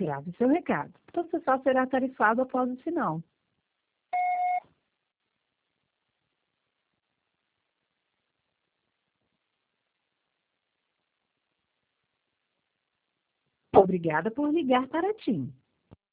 Grave seu recado. Você só será tarifado após o sinal. Obrigada por ligar para a TIM.